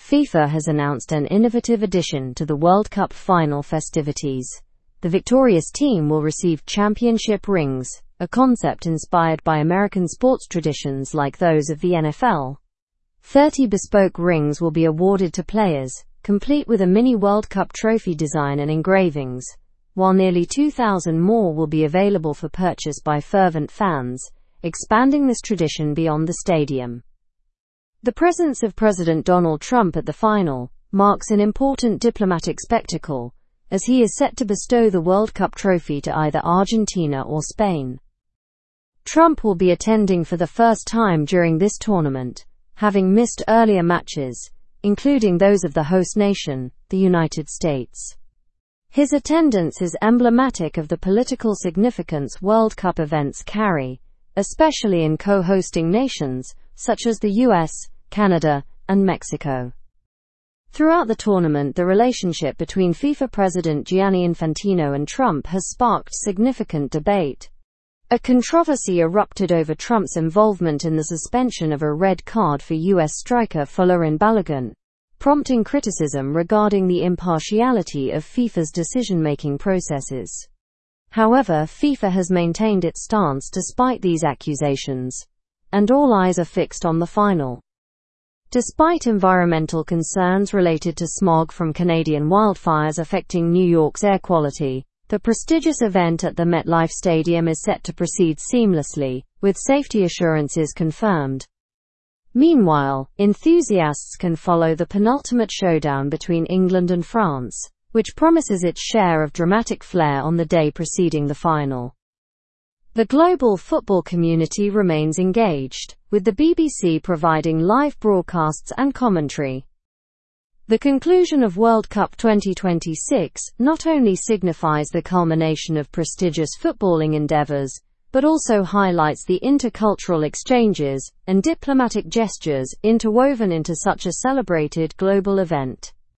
FIFA has announced an innovative addition to the World Cup final festivities. The victorious team will receive championship rings, a concept inspired by American sports traditions like those of the NFL. 30 bespoke rings will be awarded to players, complete with a mini World Cup trophy design and engravings, while nearly 2,000 more will be available for purchase by fervent fans, expanding this tradition beyond the stadium. The presence of President Donald Trump at the final marks an important diplomatic spectacle, as he is set to bestow the World Cup trophy to either Argentina or Spain. Trump will be attending for the first time during this tournament, having missed earlier matches, including those of the host nation, the United States. His attendance is emblematic of the political significance World Cup events carry, especially in co-hosting nations, such as the US, Canada, and Mexico. Throughout the tournament, the relationship between FIFA President Gianni Infantino and Trump has sparked significant debate. A controversy erupted over Trump's involvement in the suspension of a red card for US striker Folarin Balogun, prompting criticism regarding the impartiality of FIFA's decision-making processes. However, FIFA has maintained its stance despite these accusations, and all eyes are fixed on the final. Despite environmental concerns related to smog from Canadian wildfires affecting New York's air quality, the prestigious event at the MetLife Stadium is set to proceed seamlessly, with safety assurances confirmed. Meanwhile, enthusiasts can follow the penultimate showdown between England and France, which promises its share of dramatic flair on the day preceding the final. The global football community remains engaged, with the BBC providing live broadcasts and commentary. The conclusion of World Cup 2026 not only signifies the culmination of prestigious footballing endeavours, but also highlights the intercultural exchanges and diplomatic gestures interwoven into such a celebrated global event.